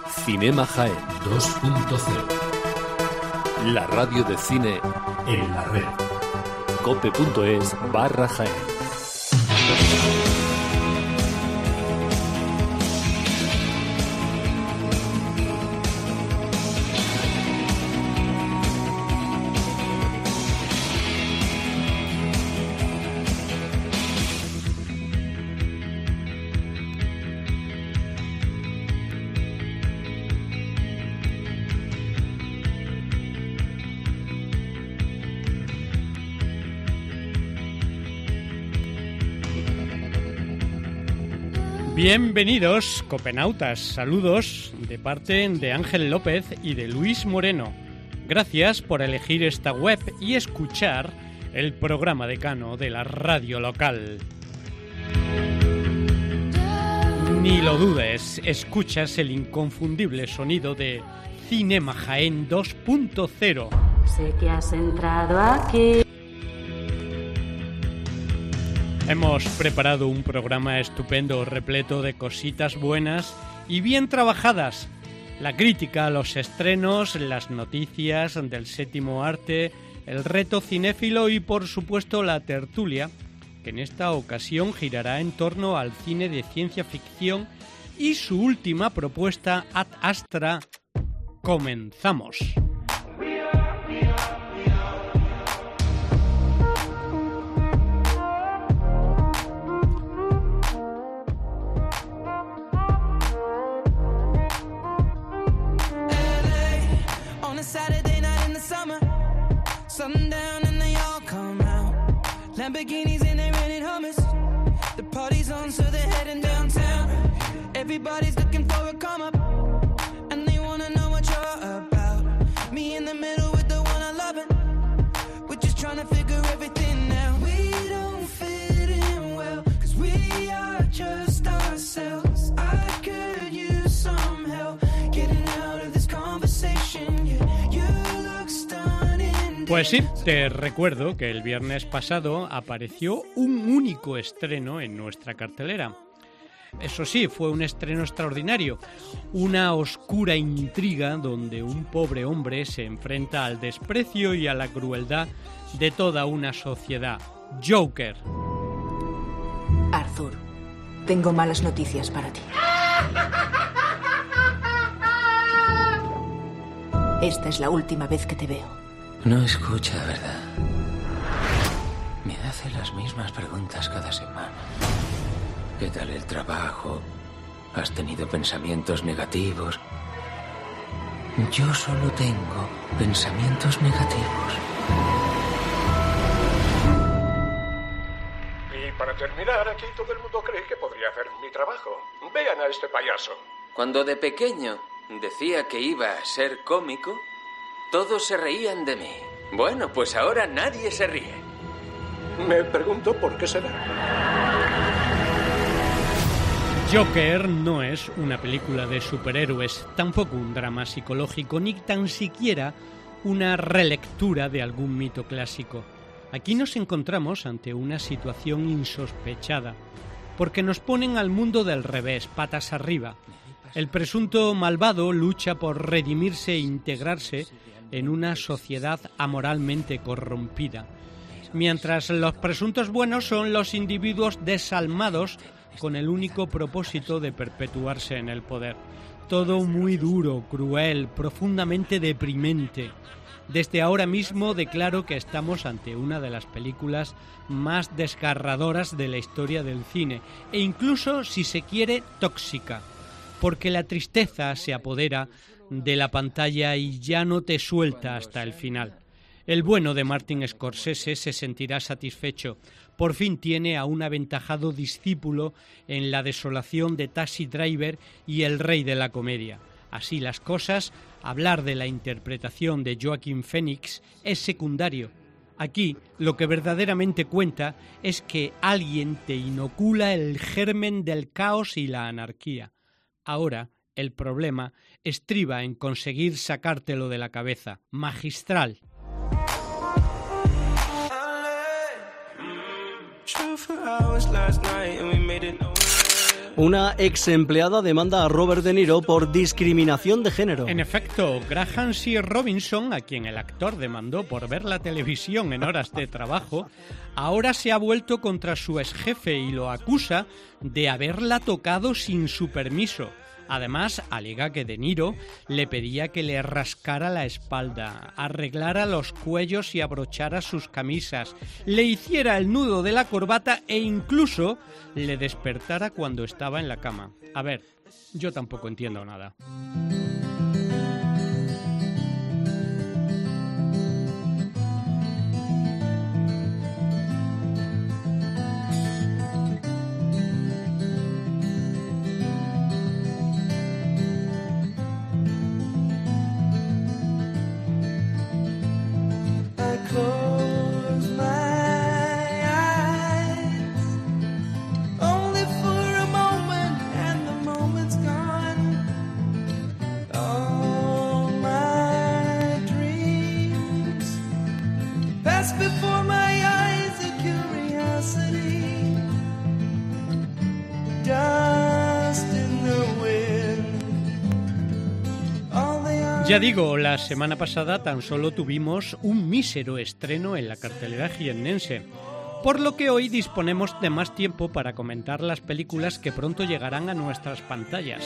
Cinema Jaén 2.0. La radio de cine en la red. cope.es/Jaén. Bienvenidos, copenautas. Saludos de parte de Ángel López y de Luis Moreno. Gracias por elegir esta web y escuchar el programa decano de la radio local. Ni lo dudes, escuchas el inconfundible sonido de Cinema Jaén 2.0. Sé que has entrado aquí. Hemos preparado un programa estupendo, repleto de cositas buenas y bien trabajadas. La crítica, los estrenos, las noticias del séptimo arte, el reto cinéfilo y, por supuesto, la tertulia, que en esta ocasión girará en torno al cine de ciencia ficción y su última propuesta, Ad Astra. ¡Comenzamos! Saturday night in the summer, sundown and they all come out. Lamborghinis and they rented Hummers. The party's on, so they're heading downtown. Everybody's looking for a come up, and they wanna know what you're about. Me in the middle with the one I love it. We're just trying to figure everything out. We don't fit in well, 'cause we are just ourselves. I could use some help getting out of this conversation. Pues sí, te recuerdo que el viernes pasado apareció un único estreno en nuestra cartelera. Eso sí, fue un estreno extraordinario, una oscura intriga donde un pobre hombre se enfrenta al desprecio y a la crueldad de toda una sociedad. Joker. Arthur, tengo malas noticias para ti. Esta es la última vez que te veo. No escucha, ¿verdad? Me hace las mismas preguntas cada semana. ¿Qué tal el trabajo? ¿Has tenido pensamientos negativos? Yo solo tengo pensamientos negativos. Y para terminar, aquí todo el mundo cree que podría hacer mi trabajo. Vean a este payaso. Cuando de pequeño decía que iba a ser cómico, todos se reían de mí. Bueno, pues ahora nadie se ríe. Me pregunto por qué será. Joker no es una película de superhéroes, tampoco un drama psicológico, ni tan siquiera una relectura de algún mito clásico. Aquí nos encontramos ante una situación insospechada, porque nos ponen al mundo del revés, patas arriba. El presunto malvado lucha por redimirse e integrarse en una sociedad amoralmente corrompida, mientras los presuntos buenos son los individuos desalmados con el único propósito de perpetuarse en el poder. Todo muy duro, cruel, profundamente deprimente. Desde ahora mismo declaro que estamos ante una de las películas más desgarradoras de la historia del cine, e incluso, si se quiere, tóxica, porque la tristeza se apodera de la pantalla y ya no te suelta hasta el final. El bueno de Martin Scorsese se sentirá satisfecho. Por fin tiene a un aventajado discípulo en la desolación de Taxi Driver y El rey de la comedia. Así las cosas, hablar de la interpretación de Joaquin Phoenix es secundario. Aquí lo que verdaderamente cuenta es que alguien te inocula el germen del caos y la anarquía. Ahora, el problema estriba en conseguir sacártelo de la cabeza. Magistral. Una ex empleada demanda a Robert De Niro por discriminación de género. En efecto, Graham C. Robinson, a quien el actor demandó por ver la televisión en horas de trabajo, ahora se ha vuelto contra su exjefe y lo acusa de haberla tocado sin su permiso. Además, alega que De Niro le pedía que le rascara la espalda, arreglara los cuellos y abrochara sus camisas, le hiciera el nudo de la corbata e incluso le despertara cuando estaba en la cama. A ver, yo tampoco entiendo nada. Ya digo, la semana pasada tan solo tuvimos un mísero estreno en la cartelera jiennense, por lo que hoy disponemos de más tiempo para comentar las películas que pronto llegarán a nuestras pantallas.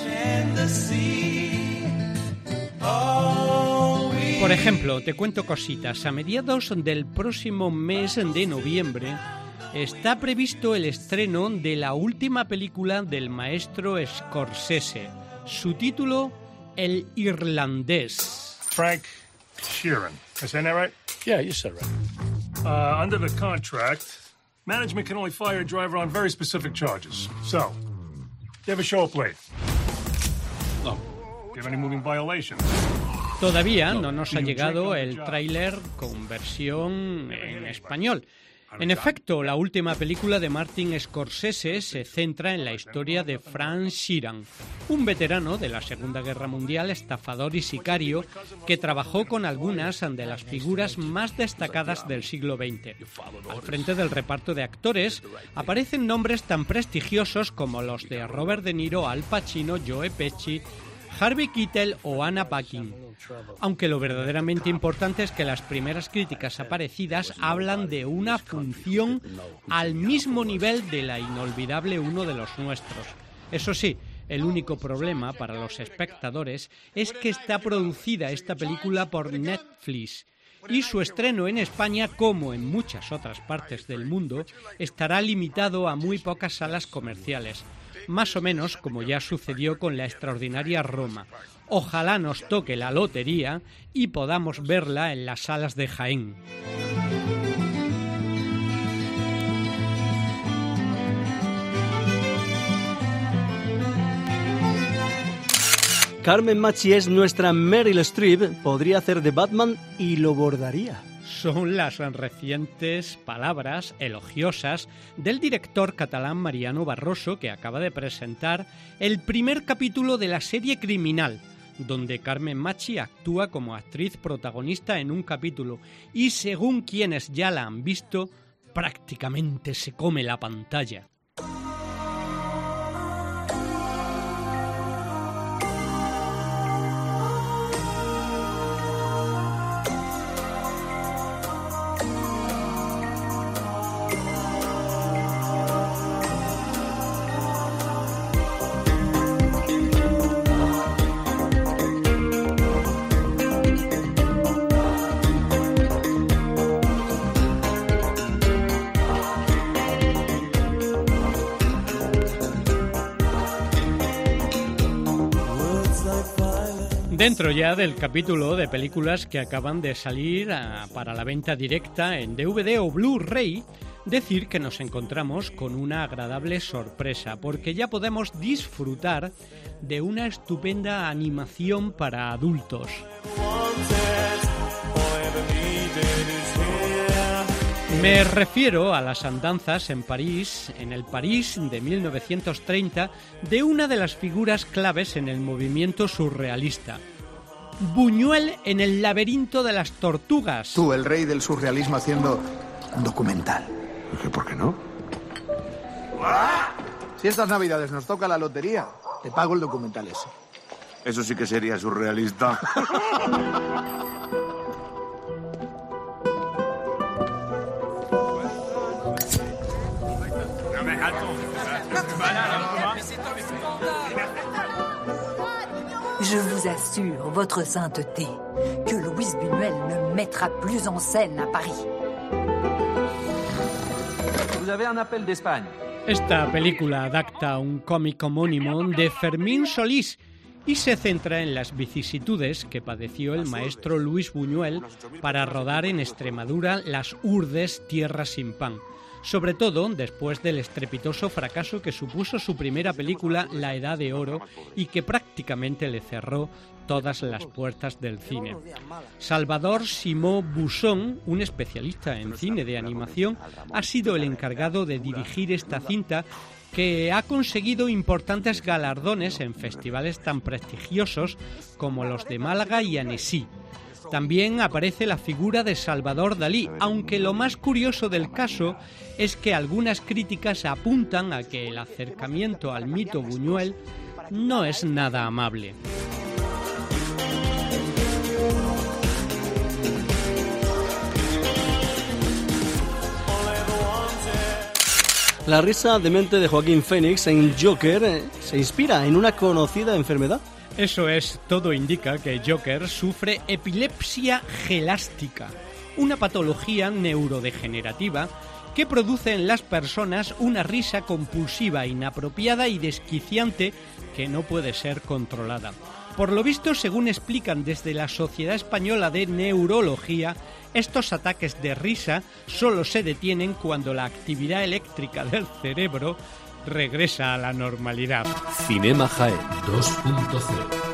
Por ejemplo, te cuento cositas. A mediados del próximo mes de noviembre está previsto el estreno de la última película del maestro Scorsese. Su título, El Irlandés. Frank Sheeran. Is that right? Yeah, you said right. Under the contract, management can only fire a driver on very specific charges. So, you have a show up late. No. Do you have any moving violations? Todavía no nos ha llegado el tráiler con versión en español. En efecto, la última película de Martin Scorsese se centra en la historia de Frank Sheeran, un veterano de la Segunda Guerra Mundial, estafador y sicario que trabajó con algunas de las figuras más destacadas del siglo XX. Al frente del reparto de actores aparecen nombres tan prestigiosos como los de Robert De Niro, Al Pacino, Joe Pesci, Harvey Keitel o Anna Paquin. Aunque lo verdaderamente importante es que las primeras críticas aparecidas hablan de una función al mismo nivel de la inolvidable Uno de los nuestros. Eso sí, el único problema para los espectadores es que está producida esta película por Netflix y su estreno en España, como en muchas otras partes del mundo, estará limitado a muy pocas salas comerciales. Más o menos como ya sucedió con la extraordinaria Roma. Ojalá nos toque la lotería y podamos verla en las salas de Jaén. Carmen Machi es nuestra Meryl Streep, podría hacer de Batman y lo bordaría. Son las recientes palabras elogiosas del director catalán Mariano Barroso, que acaba de presentar el primer capítulo de la serie Criminal, donde Carmen Machi actúa como actriz protagonista en un capítulo y, según quienes ya la han visto, prácticamente se come la pantalla. Dentro ya del capítulo de películas que acaban de salir para la venta directa en DVD o Blu-ray, decir que nos encontramos con una agradable sorpresa, porque ya podemos disfrutar de una estupenda animación para adultos. Me refiero a las andanzas en París, en el París de 1930, de una de las figuras claves en el movimiento surrealista. Buñuel en el laberinto de las tortugas. Tú, el rey del surrealismo, haciendo un documental. ¿Por qué no? Si estas navidades nos toca la lotería, te pago el documental ese. Eso sí que sería surrealista. Je vous assure, votre sainteté, que Luis Buñuel ne mettra plus en scène à Paris. Vous avez un appel d'Espagne. Esta película adapta un cómic homónimo de Fermín Solís y se centra en las vicisitudes que padeció el maestro Luis Buñuel para rodar en Extremadura Las Urdes, Tierra sin pan, sobre todo después del estrepitoso fracaso que supuso su primera película La Edad de Oro y que prácticamente le cerró todas las puertas del cine. Salvador Simó Busson, un especialista en cine de animación, ha sido el encargado de dirigir esta cinta que ha conseguido importantes galardones en festivales tan prestigiosos como los de Málaga y Annecy. También aparece la figura de Salvador Dalí, aunque lo más curioso del caso es que algunas críticas apuntan a que el acercamiento al mito Buñuel no es nada amable. La risa demente de Joaquín Phoenix en Joker se inspira en una conocida enfermedad. Eso es, todo indica que Joker sufre epilepsia gelástica, una patología neurodegenerativa que produce en las personas una risa compulsiva, inapropiada y desquiciante que no puede ser controlada. Por lo visto, según explican desde la Sociedad Española de Neurología, estos ataques de risa solo se detienen cuando la actividad eléctrica del cerebro regresa a la normalidad. Cinema Jaén 2.0.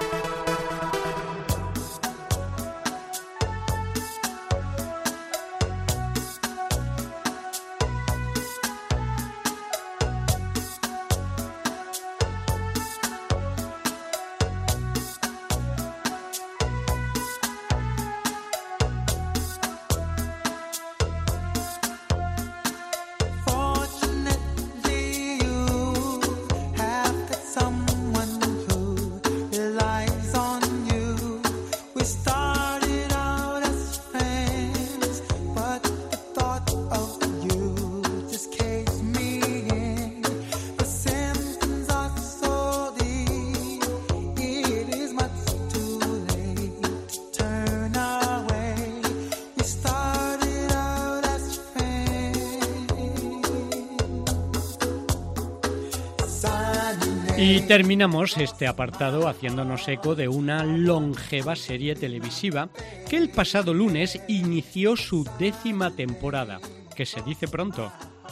Y terminamos este apartado haciéndonos eco de una longeva serie televisiva que el pasado lunes inició su 10ª temporada, que se dice pronto.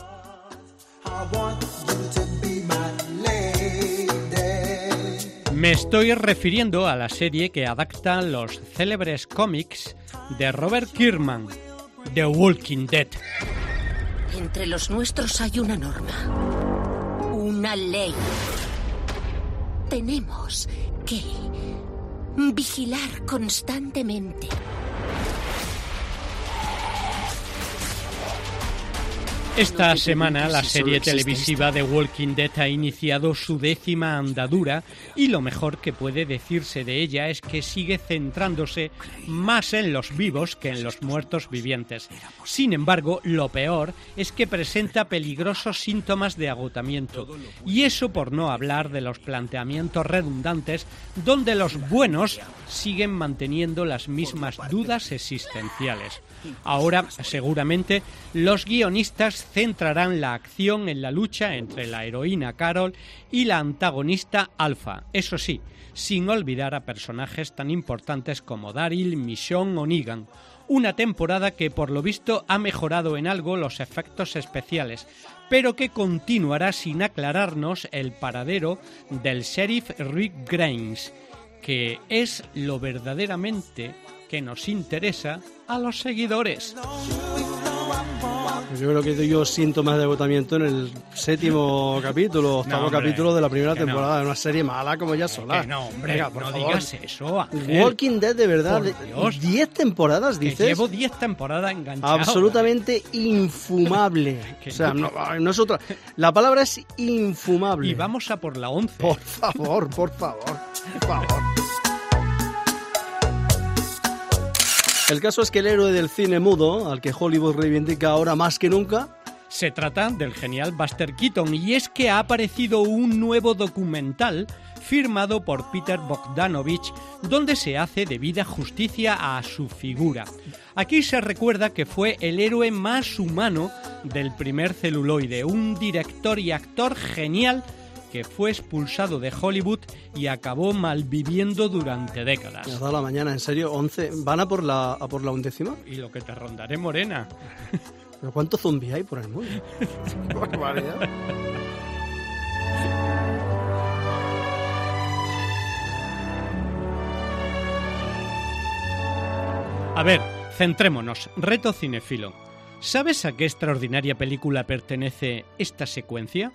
Me estoy refiriendo a la serie que adapta los célebres cómics de Robert Kirkman, The Walking Dead. Entre los nuestros hay una norma, una ley. Tenemos que vigilar constantemente. Esta semana la serie televisiva The Walking Dead ha iniciado su 10ª andadura y lo mejor que puede decirse de ella es que sigue centrándose más en los vivos que en los muertos vivientes. Sin embargo, lo peor es que presenta peligrosos síntomas de agotamiento, y eso por no hablar de los planteamientos redundantes donde los buenos siguen manteniendo las mismas dudas existenciales. Ahora, seguramente, los guionistas centrarán la acción en la lucha entre la heroína Carol y la antagonista Alpha, eso sí, sin olvidar a personajes tan importantes como Daryl, Michonne o Negan. Una temporada que por lo visto ha mejorado en algo los efectos especiales, pero que continuará sin aclararnos el paradero del sheriff Rick Grimes, que es lo verdaderamente que nos interesa a los seguidores. Pues yo creo que dio síntomas de agotamiento en el 7º capítulo, 8º capítulo de la primera temporada, de una serie mala como ya sola. Que no, hombre, venga, no favor. digas eso, Ángel. Walking Dead, de verdad, Por Dios. 10 temporadas, dices. Que llevo 10 temporadas enganchado. Absolutamente infumable. O sea, no es otra. La palabra es infumable. Y vamos a por la 11. Por favor, por favor, por favor. El caso es que el héroe del cine mudo, al que Hollywood reivindica ahora más que nunca... Se trata del genial Buster Keaton, y es que ha aparecido un nuevo documental firmado por Peter Bogdanovich, donde se hace debida justicia a su figura. Aquí se recuerda que fue el héroe más humano del primer celuloide, un director y actor genial que fue expulsado de Hollywood y acabó malviviendo durante décadas. Me has dado la mañana, en serio, 11. ¿Van a por la 11ª? Y lo que te rondaré, morena. ¿Pero cuántos zombies hay por el mundo? ¡Qué barbaridad! A ver, centrémonos. Reto cinéfilo. ¿Sabes a qué extraordinaria película pertenece esta secuencia?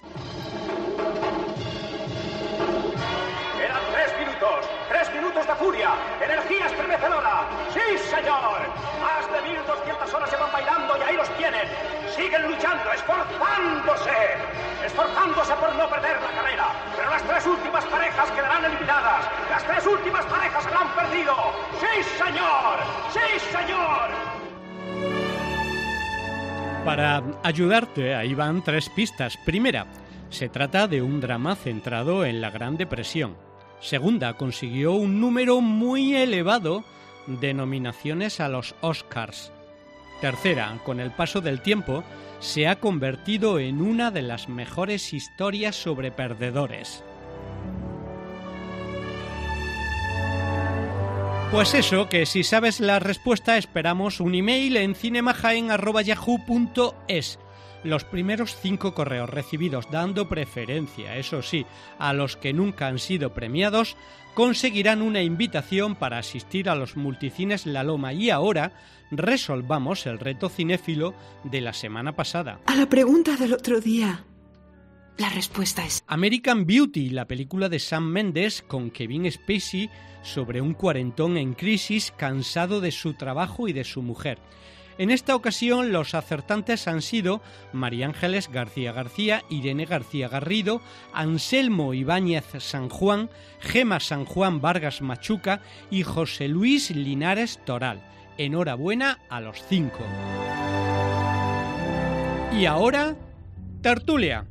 Eran 3 minutos de furia, energía estremecedora. ¡Sí, señor! Más de 1200 horas llevan bailando y ahí los tienen. Siguen luchando, esforzándose por no perder la carrera. Pero las 3 últimas parejas quedarán eliminadas. Las 3 últimas parejas la han perdido. ¡Sí, señor! ¡Sí, señor! Para ayudarte, ahí van 3 pistas. Primera, se trata de un drama centrado en la Gran Depresión. Segunda, consiguió un número muy elevado de nominaciones a los Oscars. Tercera, con el paso del tiempo, se ha convertido en una de las mejores historias sobre perdedores. Pues eso, que si sabes la respuesta esperamos un email en cinemajaen@yahoo.es. Los primeros 5 correos recibidos, dando preferencia, eso sí, a los que nunca han sido premiados, conseguirán una invitación para asistir a los multicines La Loma. Y ahora resolvamos el reto cinéfilo de la semana pasada. A la pregunta del otro día, la respuesta es... American Beauty, la película de Sam Mendes con Kevin Spacey sobre un cuarentón en crisis cansado de su trabajo y de su mujer. En esta ocasión los acertantes han sido María Ángeles García García, Irene García Garrido, Anselmo Ibáñez San Juan, Gema San Juan Vargas Machuca y José Luis Linares Toral. Enhorabuena a los 5. Y ahora, tertulia.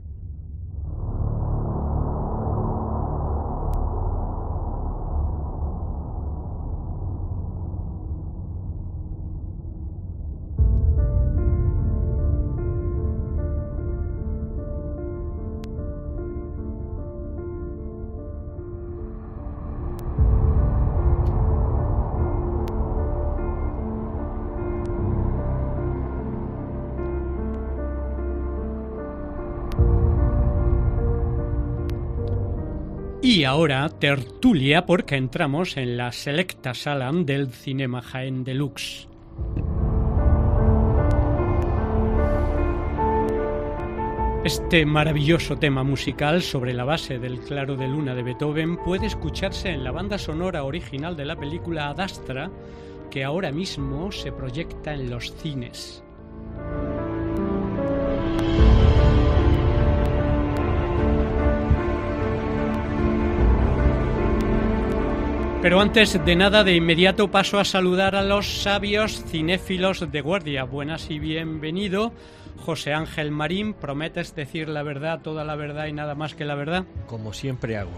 Y ahora tertulia porque entramos en la selecta sala del Cinema Jaén Deluxe. Este maravilloso tema musical sobre la base del Claro de Luna de Beethoven puede escucharse en la banda sonora original de la película Ad Astra, que ahora mismo se proyecta en los cines. Pero antes de nada, de inmediato paso a saludar a los sabios cinéfilos de guardia. Buenas y bienvenido, José Ángel Marín. ¿Prometes decir la verdad, toda la verdad y nada más que la verdad? Como siempre hago.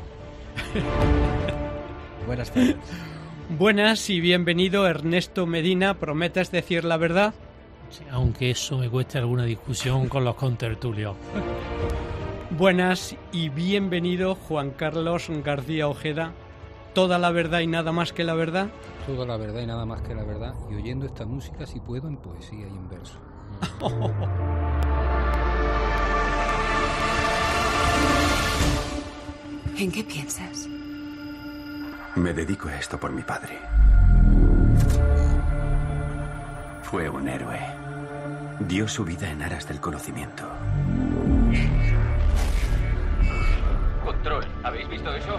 Buenas tardes. Buenas y bienvenido, Ernesto Medina. ¿Prometes decir la verdad? Sí, aunque eso me cueste alguna discusión con los contertulios. Buenas y bienvenido, Juan Carlos García Ojeda. ¿Toda la verdad y nada más que la verdad? Toda la verdad y nada más que la verdad. Y oyendo esta música, si puedo, en poesía y en verso. ¿En qué piensas? Me dedico a esto por mi padre. Fue un héroe. dio su vida en aras del conocimiento. Control, ¿habéis visto eso?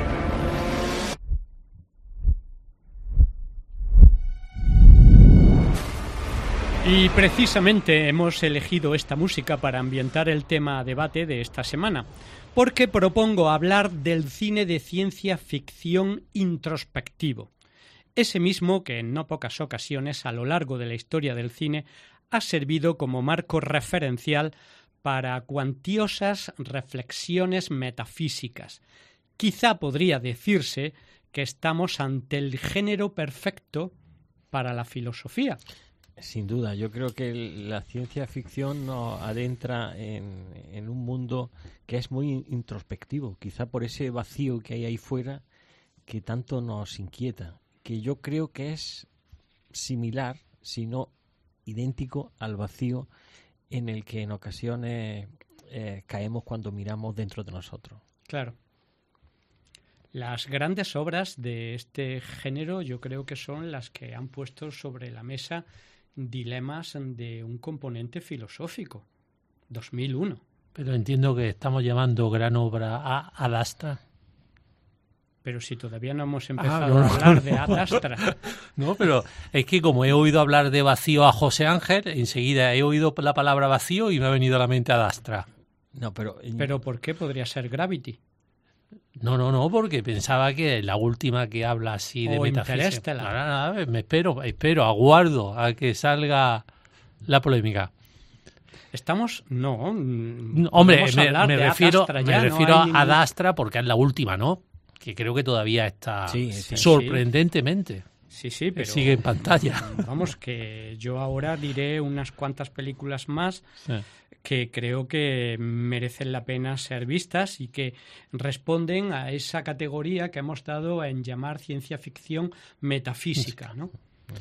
Y precisamente hemos elegido esta música para ambientar el tema a debate de esta semana, porque propongo hablar del cine de ciencia ficción introspectivo, ese mismo que en no pocas ocasiones a lo largo de la historia del cine ha servido como marco referencial para cuantiosas reflexiones metafísicas. Quizá podría decirse que estamos ante el género perfecto para la filosofía. Sin duda, yo creo que la ciencia ficción nos adentra en un mundo que es muy introspectivo, quizá por ese vacío que hay ahí fuera que tanto nos inquieta, que yo creo que es similar, si no idéntico, al vacío en el que en ocasiones caemos cuando miramos dentro de nosotros. Claro. Las grandes obras de este género yo creo que son las que han puesto sobre la mesa dilemas de un componente filosófico. 2001. Pero entiendo que estamos llamando gran obra a Ad Astra. Pero si todavía no hemos empezado a hablar de Ad Astra. No, pero es que como he oído hablar de vacío a José Ángel, enseguida he oído la palabra vacío y me ha venido a la mente Ad Astra. No, pero ¿por qué podría ser Gravity? No, porque pensaba que la última que habla así de metafísica. Nada, me espero, aguardo a que salga la polémica. Estamos, no. Hombre, me refiero a Ad Astra porque es la última, ¿no? Que creo que todavía está sorprendentemente. Sí, pero sigue en pantalla. Vamos, que yo ahora diré unas cuantas películas más que creo que merecen la pena ser vistas y que responden a esa categoría que hemos dado en llamar ciencia ficción metafísica, ¿no?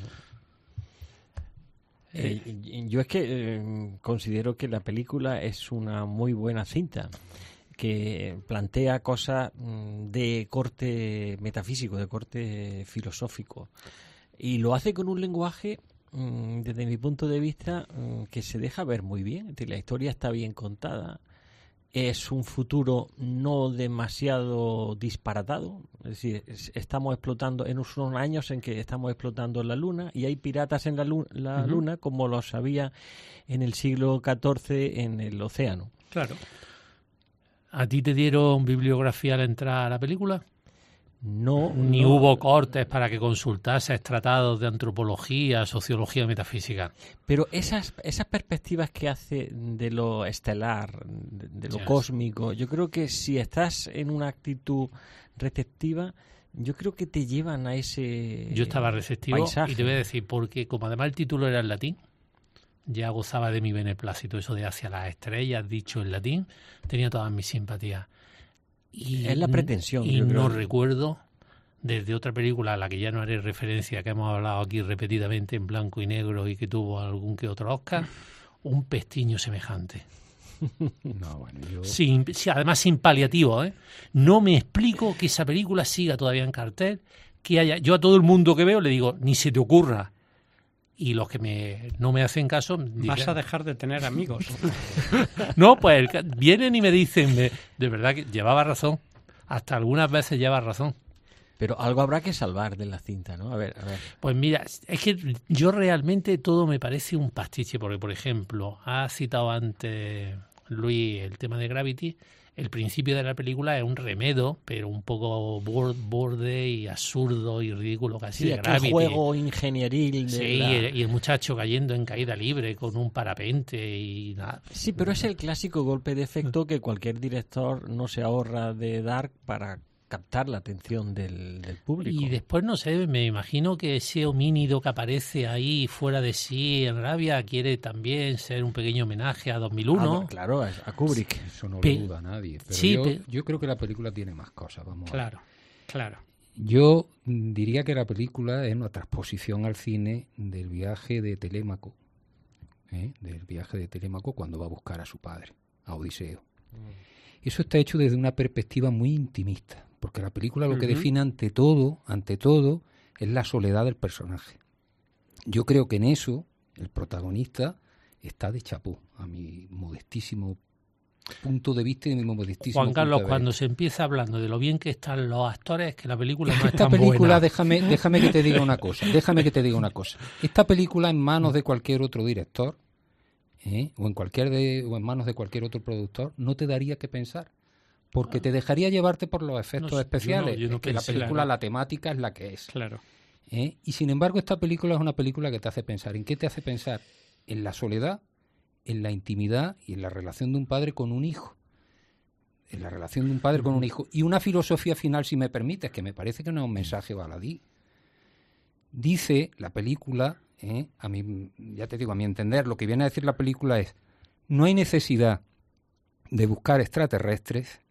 Yo es que considero que la película es una muy buena cinta, que plantea cosas de corte metafísico, de corte filosófico, y lo hace con un lenguaje, desde mi punto de vista, que se deja ver muy bien. Es decir, la historia está bien contada, es un futuro no demasiado disparatado, es decir, estamos explotando en unos años en que estamos explotando la Luna y hay piratas en la Luna como los había en el siglo XIV en el océano. Claro. ¿A ti te dieron bibliografía al entrar a la película? No. Ni hubo cortes para que consultases tratados de antropología, sociología, metafísica. Pero esas perspectivas que hace de lo estelar, de lo cósmico, yo creo que si estás en una actitud receptiva, yo creo que te llevan a ese Yo estaba receptivo paisaje. Y te voy a decir, porque como además el título era en latín, ya gozaba de mi beneplácito, eso de hacia las estrellas, dicho en latín, tenía todas mis simpatías. Y es la pretensión. Y no recuerdo, desde otra película a la que ya no haré referencia, que hemos hablado aquí repetidamente en blanco y negro y que tuvo algún que otro Oscar, un pestiño semejante. No, bueno, además sin paliativo, ¿eh? No me explico que esa película siga todavía en cartel, que haya. Yo a todo el mundo que veo le digo, ni se te ocurra. Y los que no me hacen caso... Vas a dejar de tener amigos. No, pues vienen y me dicen, de verdad que llevaba razón. Hasta algunas veces lleva razón. Pero algo habrá que salvar de la cinta, ¿no? A ver. Pues mira, es que yo realmente todo me parece un pastiche. Porque, por ejemplo, ha citado antes Luis el tema de Gravity. El principio de la película es un remedo, pero un poco borde y absurdo y ridículo casi de Gravity. Sí, juego ingenieril. Y el muchacho cayendo en caída libre con un parapente y nada. Sí, pero es el clásico golpe de efecto que cualquier director no se ahorra de dar para captar la atención del público. Y después, no sé, me imagino que ese homínido que aparece ahí fuera de sí en Arabia quiere también ser un pequeño homenaje a 2001. Claro, a Kubrick. Eso no lo duda nadie. Pero yo creo que la película tiene más cosas. Claro. Yo diría que la película es una transposición al cine del viaje de Telémaco. Del viaje de Telémaco cuando va a buscar a su padre, a Odiseo. Eso está hecho desde una perspectiva muy intimista. Porque la película lo que define ante todo, es la soledad del personaje. Yo creo que en eso el protagonista está de chapó, a mi modestísimo punto de vista y mi modestísimo Juan Carlos, punto de cuando vista. se empieza hablando de lo bien que están los actores, es que la película no es Esta tan película, buena. déjame que te diga una cosa, esta película en manos de cualquier otro director, o en manos de cualquier otro productor, no te daría que pensar, porque te dejaría llevarte por los efectos especiales. yo no Es que la pensé, película, claro. la temática es la que es. Claro. Y sin embargo, esta película es una película que te hace pensar. ¿En qué te hace pensar? En la soledad, en la intimidad y en la relación de un padre con un hijo. En la relación de un padre con un hijo. Y una filosofía final, si me permites, que me parece que no es un mensaje baladí. Dice la película, a mí, ya te digo, a mi entender, lo que viene a decir la película es: no hay necesidad de buscar extraterrestres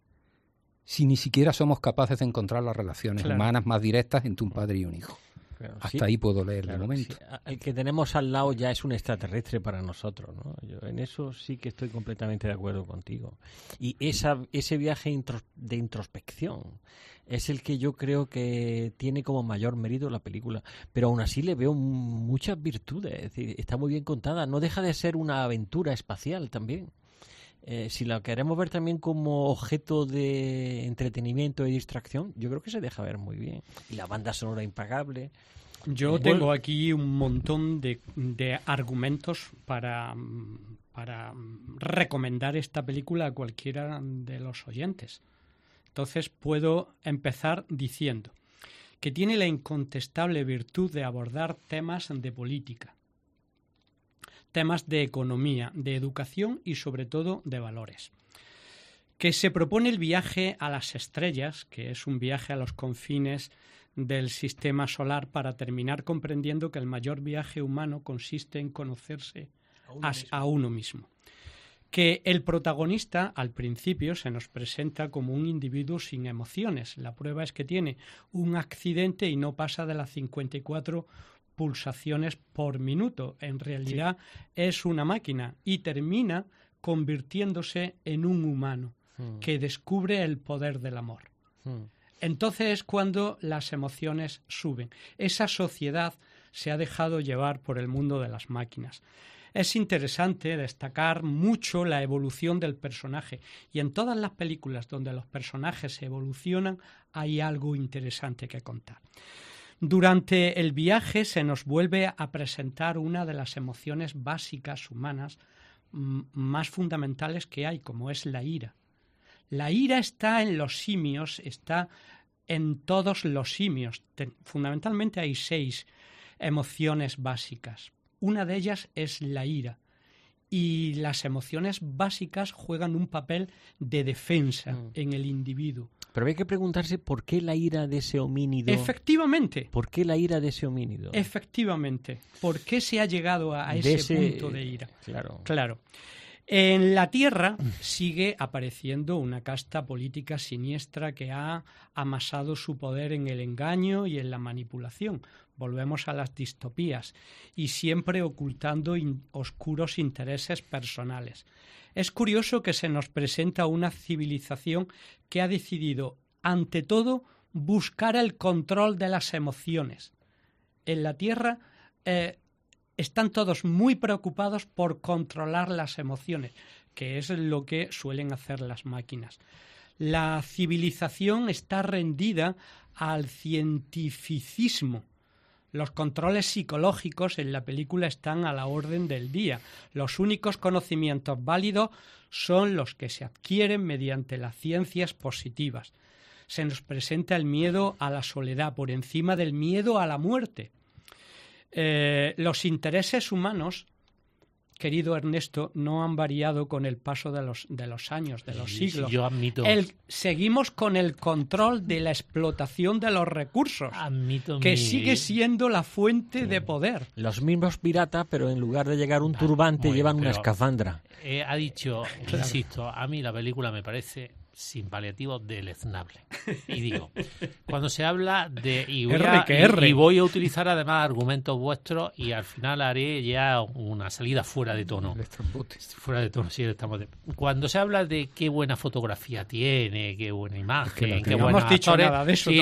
si ni siquiera somos capaces de encontrar las relaciones humanas más directas entre un padre y un hijo. Claro, Hasta ahí puedo leer de momento. Sí. El que tenemos al lado ya es un extraterrestre para nosotros, ¿no? Yo en eso sí que estoy completamente de acuerdo contigo. Y ese viaje de introspección es el que yo creo que tiene como mayor mérito la película. Pero aún así le veo muchas virtudes. Es decir, está muy bien contada. No deja de ser una aventura espacial también. Si la queremos ver también como objeto de entretenimiento y distracción, yo creo que se deja ver muy bien. Y la banda sonora impagable. Yo tengo aquí un montón de argumentos para recomendar esta película a cualquiera de los oyentes. Entonces puedo empezar diciendo que tiene la incontestable virtud de abordar temas de política, temas de economía, de educación y sobre todo de valores. Que se propone el viaje a las estrellas, que es un viaje a los confines del sistema solar para terminar comprendiendo que el mayor viaje humano consiste en conocerse a uno mismo. Que el protagonista al principio se nos presenta como un individuo sin emociones. La prueba es que tiene un accidente y no pasa de las 54 pulsaciones por minuto. En realidad es una máquina y termina convirtiéndose en un humano que descubre el poder del amor. Entonces es cuando las emociones suben. Esa sociedad se ha dejado llevar por el mundo de las máquinas. Es interesante destacar mucho la evolución del personaje, y en todas las películas donde los personajes evolucionan hay algo interesante que contar. Durante el viaje se nos vuelve a presentar una de las emociones básicas humanas más fundamentales que hay, como es la ira. La ira está en los simios, está en todos los simios. Fundamentalmente hay 6 emociones básicas. Una de ellas es la ira. Y las emociones básicas juegan un papel de defensa en el individuo. Pero hay que preguntarse por qué la ira de ese homínido. Efectivamente. ¿Por qué la ira de ese homínido? Efectivamente. ¿Por qué se ha llegado a ese punto de ira? Claro. En la Tierra sigue apareciendo una casta política siniestra que ha amasado su poder en el engaño y en la manipulación. Volvemos a las distopías y siempre ocultando oscuros intereses personales. Es curioso que se nos presenta una civilización que ha decidido, ante todo, buscar el control de las emociones. En la Tierra están todos muy preocupados por controlar las emociones, que es lo que suelen hacer las máquinas. La civilización está rendida al cientificismo. Los controles psicológicos en la película están a la orden del día. Los únicos conocimientos válidos son los que se adquieren mediante las ciencias positivas. Se nos presenta el miedo a la soledad por encima del miedo a la muerte. Los intereses humanos, querido Ernesto, no han variado con el paso de los años, de los siglos. Yo admito. Seguimos con el control de la explotación de los recursos, que sigue siendo la fuente de poder. Los mismos piratas, pero en lugar de llegar un turbante llevan una escafandra. Ha dicho, insisto, a mí la película me parece sin paliativos, deleznable. Y digo, cuando se habla de... Y voy a utilizar además argumentos vuestros y al final haré ya una salida fuera de tono. Fuera de tono, sí, estamos cuando se habla de qué buena fotografía tiene, qué buena imagen, qué buenos actores... dicho nada de eso, sí,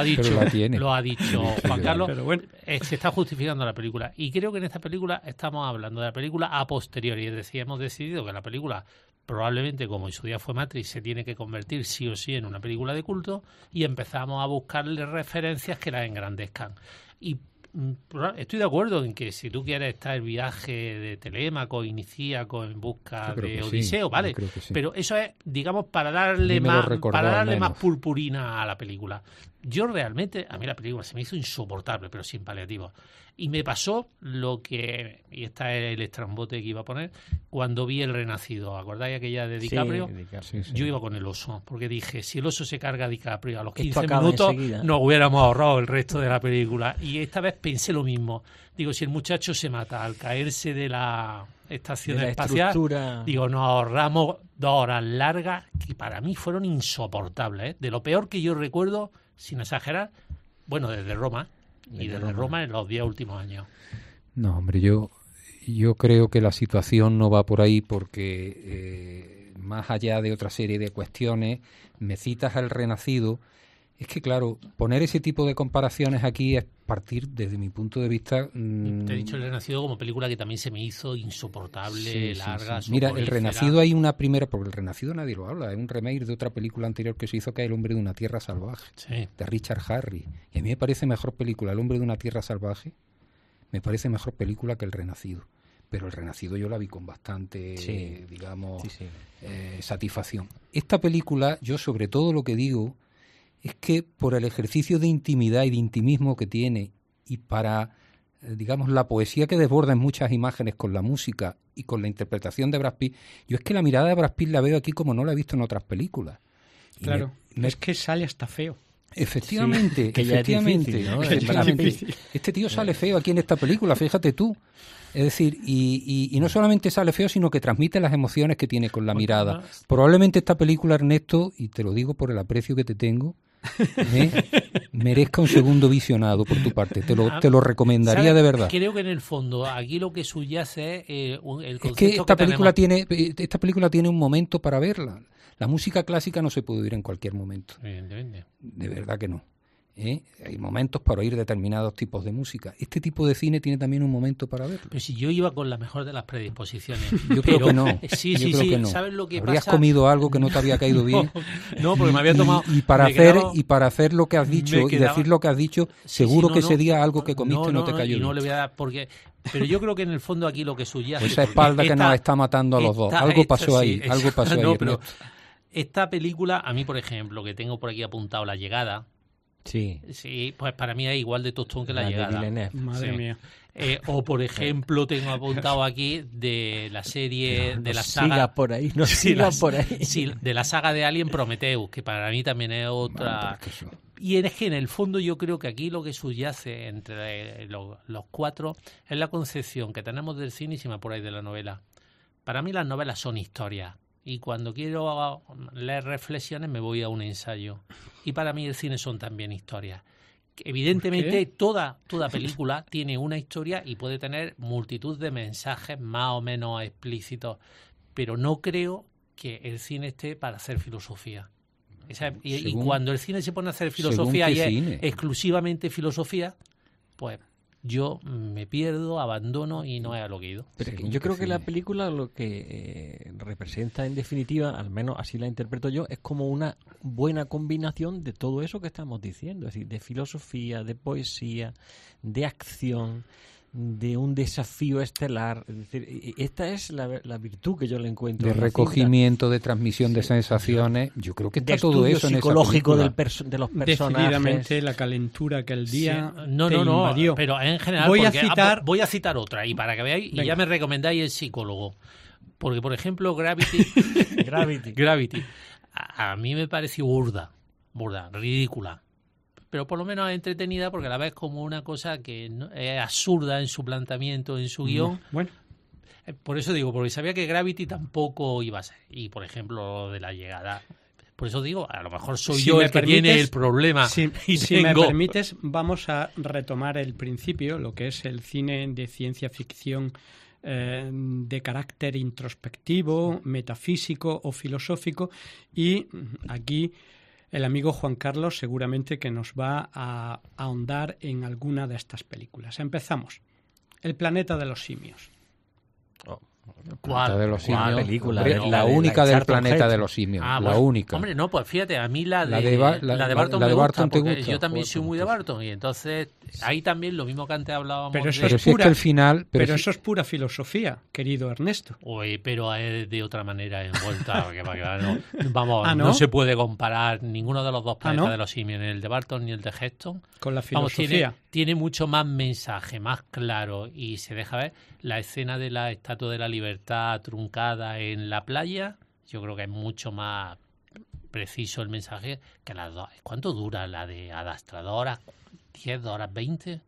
lo ha dicho Juan Carlos. Pero bueno. Se está justificando la película. Y creo que en esta película estamos hablando de la película a posteriori. Es decir, hemos decidido que la película... probablemente, como en su día fue Matrix, se tiene que convertir sí o sí en una película de culto y empezamos a buscarle referencias que la engrandezcan. Y estoy de acuerdo en que si tú quieres estar el viaje de Telémaco, Inicíaco en busca de Odiseo, ¿vale? Sí. Pero eso es, digamos, para darle más purpurina a la película. Yo realmente, a mí la película se me hizo insoportable, pero sin paliativos. Y me pasó lo que, y este es el estrambote que iba a poner, cuando vi El Renacido. ¿Acordáis aquella de DiCaprio? Sí. Yo iba con el oso, porque dije, si el oso se carga a DiCaprio a los 15 minutos, nos hubiéramos ahorrado el resto de la película. Y esta vez pensé lo mismo. Digo, si el muchacho se mata al caerse de la estación espacial, digo, nos ahorramos 2 horas largas que para mí fueron insoportables, ¿eh? De lo peor que yo recuerdo, sin exagerar, bueno, desde Roma. Y desde Roma en los 10 últimos años. No, hombre, yo creo que la situación no va por ahí porque más allá de otra serie de cuestiones, me citas al Renacido. Es que, claro, poner ese tipo de comparaciones aquí es partir, desde mi punto de vista... Te he dicho El Renacido como película que también se me hizo insoportable, larga, sí. Mira, El Renacido hay una primera... Porque El Renacido nadie lo habla. Es un remake de otra película anterior que se hizo, que es El hombre de una tierra salvaje, de Richard Harris. Y a mí me parece mejor película El hombre de una tierra salvaje. Me parece mejor película que El Renacido. Pero El Renacido yo la vi con bastante, satisfacción. Esta película, yo sobre todo lo que digo... es que por el ejercicio de intimidad y de intimismo que tiene y para, digamos, la poesía que desborda en muchas imágenes con la música y con la interpretación de Brad Pitt, yo es que la mirada de Brad Pitt la veo aquí como no la he visto en otras películas. Claro, es que sale hasta feo. Efectivamente, que ya es difícil, ¿no? Este tío sale feo aquí en esta película, fíjate tú. Es decir, y no solamente sale feo, sino que transmite las emociones que tiene con la mirada. Probablemente esta película, Ernesto, y te lo digo por el aprecio que te tengo, merezca un segundo visionado por tu parte. Te lo recomendaría de verdad. Creo que en el fondo aquí lo que subyace es el concepto es que esta película tiene un momento para verla. La música clásica no se puede oír en cualquier momento. Evidentemente. De verdad que no. Hay momentos para oír determinados tipos de música. Este tipo de cine tiene también un momento para verlo. Pero si yo iba con la mejor de las predisposiciones. Yo creo que no. Sí. Que no. ¿Sabes lo que ¿Habrías pasa? comido algo que no te había caído bien? No, porque me había tomado... Y para hacer lo que has dicho y decir lo que has dicho, seguro que ese día algo que comiste no te cayó bien. No le voy a dar porque... Pero yo creo que en el fondo aquí lo que subyace... Esa espalda que nos está matando a los dos. Algo pasó ahí. Pero esta película, a mí, por ejemplo, que tengo por aquí apuntado La Llegada... Sí, pues para mí es igual de tostón que La Llegada. Madre mía. O, por ejemplo, tengo apuntado aquí de la serie de la saga... Sigas por ahí, por ahí. Sí, de la saga de Alien Prometheus, que para mí también es otra... Y es que en el fondo yo creo que aquí lo que subyace entre los cuatro es la concepción que tenemos del cine y se me por ahí de la novela. Para mí las novelas son historias. Y cuando quiero leer reflexiones me voy a un ensayo. Y para mí el cine son también historias. Evidentemente toda película tiene una historia y puede tener multitud de mensajes más o menos explícitos. Pero no creo que el cine esté para hacer filosofía. Y cuando el cine se pone a hacer filosofía y es exclusivamente filosofía, pues... yo me pierdo, abandono y no es a lo que he ido. Pero yo creo que la película lo que representa en definitiva, al menos así la interpreto yo, es como una buena combinación de todo eso que estamos diciendo, es decir, de filosofía, de poesía, de acción, de un desafío estelar. Es decir, esta es la virtud que yo le encuentro. De recogimiento, de transmisión de sensaciones. Yo creo que está todo eso en esa psicológico película. De los personajes. Decididamente la calentura que el día no, invadió. Pero en general voy a citar otra y para que veáis, y ya me recomendáis el psicólogo. Porque, por ejemplo, Gravity a mí me pareció burda, ridícula. Pero por lo menos entretenida porque la ves como una cosa que es absurda en su planteamiento, en su guión. Bueno. Por eso digo, porque sabía que Gravity tampoco iba a ser. Y, por ejemplo, de La Llegada, Por eso digo, a lo mejor soy Si yo me el que tiene el problema. Si y me tengo... permites, vamos a retomar el principio, lo que es el cine de ciencia ficción de carácter introspectivo, metafísico o filosófico, y aquí el amigo Juan Carlos seguramente que nos va a ahondar en alguna de estas películas. Empezamos. El planeta de los simios. ¿Cuál? De los simios. Película? Hombre, la única del planeta de los simios. La única. Hombre, no, pues fíjate, a mí la de Barton me gusta, porque te gusta. yo también soy muy de Barton, y entonces ahí también lo mismo que antes hablábamos. Pero eso de... es pura, el final, pero eso es pura filosofía, querido Ernesto. Uy, pero es de otra manera envuelta. Vamos, ¿no? No se puede comparar ninguno de los dos planetas ¿no? de los simios, ni el de Barton ni el de Heston. Con la filosofía. Tiene mucho más mensaje, más claro, y se deja ver la escena de la Estatua de la Libertad truncada en la playa. Yo creo que es mucho más preciso el mensaje que las dos. ¿Cuánto dura la de Ad Astra? ¿2 horas? ¿10, 2 horas 20?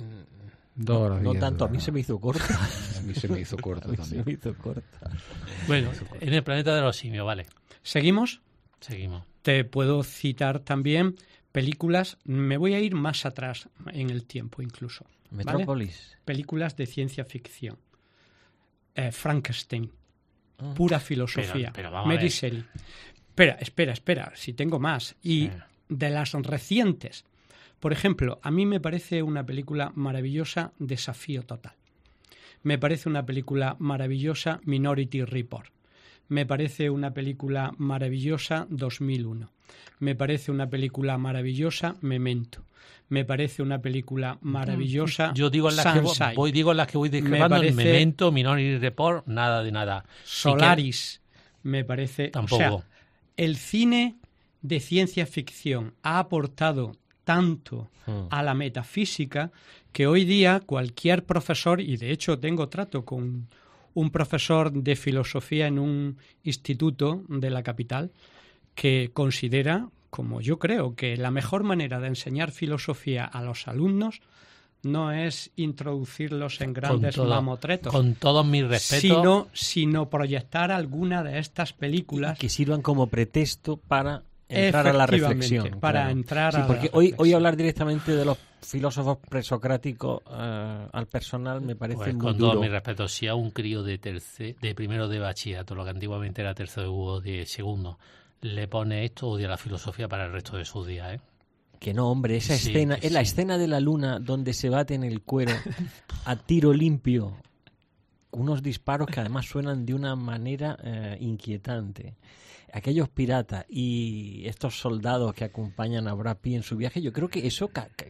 2 horas 10. No tanto, a mí se me hizo corta. A mí se me hizo corta también. Se me hizo corta. Bueno, en el planeta de los simios, vale. ¿Seguimos? Seguimos. Te puedo citar también películas, me voy a ir más atrás en el tiempo incluso. Metrópolis. ¿Vale? Películas de ciencia ficción. Frankenstein. Pura filosofía. Pero vamos Mary Shelley. Espera, si tengo más. Y de las recientes, por ejemplo, a mí me parece una película maravillosa, Desafío Total. Me parece una película maravillosa, Minority Report. Me parece una película maravillosa, 2001. Me parece una película maravillosa, Memento. Me parece una película maravillosa, Yo digo en las que voy discrepando, el Memento, Minority Report, nada de nada. Solaris, me parece... Tampoco. O sea, el cine de ciencia ficción ha aportado tanto a la metafísica que hoy día cualquier profesor, y de hecho tengo trato con un profesor de filosofía en un instituto de la capital, que considera, como yo creo, que la mejor manera de enseñar filosofía a los alumnos no es introducirlos en grandes mamotretos. Con todos mis respetos. Sino proyectar alguna de estas películas. Que sirvan como pretexto para entrar a la reflexión. Para entrar a porque la reflexión. Hoy hablar directamente de los filósofos presocráticos al personal me parece pues muy con duro. Con todo mi respeto, si a un crío de primero de bachillerato, lo que antiguamente era tercero o de segundo, le pone esto, odia la filosofía para el resto de sus días, ¿eh? Que no, hombre, esa escena, es la escena de la luna donde se bate en el cuero a tiro limpio, unos disparos que además suenan de una manera inquietante. Aquellos piratas y estos soldados que acompañan a Brad Pitt en su viaje, yo creo que eso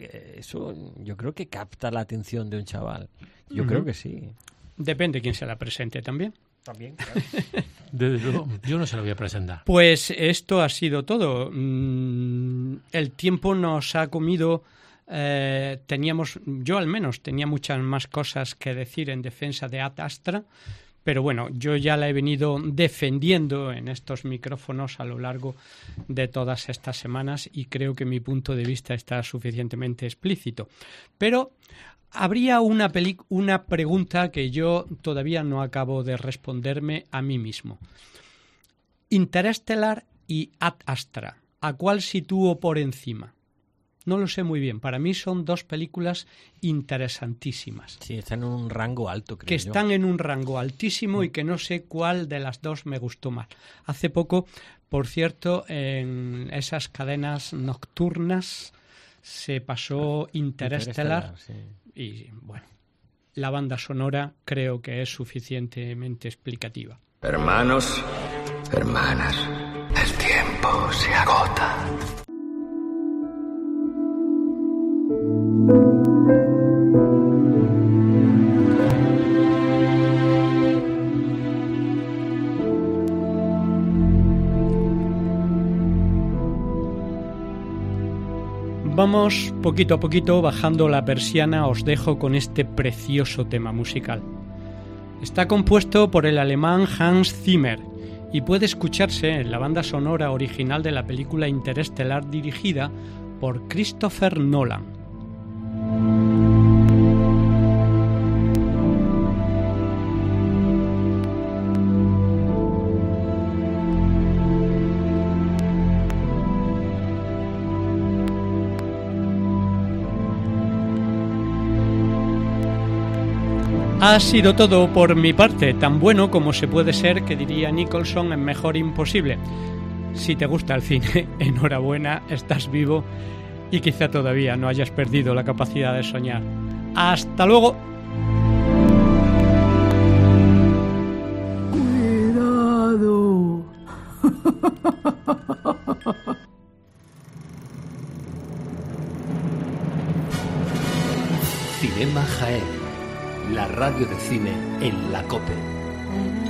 yo creo que capta la atención de un chaval. Yo creo que sí. Depende quién se la presente también. También, claro. Desde luego, yo no se lo voy a presentar. Pues esto ha sido todo. El tiempo nos ha comido. Yo al menos tenía muchas más cosas que decir en defensa de Ad Astra, pero bueno, yo ya la he venido defendiendo en estos micrófonos a lo largo de todas estas semanas y creo que mi punto de vista está suficientemente explícito. Pero habría una pregunta que yo todavía no acabo de responderme a mí mismo. Interestelar y Ad Astra, ¿a cuál sitúo por encima? No lo sé muy bien. Para mí son dos películas interesantísimas. Sí, están en un rango alto, creo que están en un rango altísimo y que no sé cuál de las dos me gustó más. Hace poco, por cierto, en esas cadenas nocturnas se pasó Interestelar. Sí. Y bueno, la banda sonora creo que es suficientemente explicativa. Hermanos, hermanas, el tiempo se agota. Vamos poquito a poquito bajando la persiana, os dejo con este precioso tema musical. Está compuesto por el alemán Hans Zimmer y puede escucharse en la banda sonora original de la película Interestelar dirigida por Christopher Nolan. Ha sido todo por mi parte, tan bueno como se puede ser, que diría Nicholson en Mejor Imposible. Si te gusta el cine, enhorabuena, estás vivo y quizá todavía no hayas perdido la capacidad de soñar. ¡Hasta luego! ¡Cuidado! Cinema Jaén, la radio de cine en la COPE.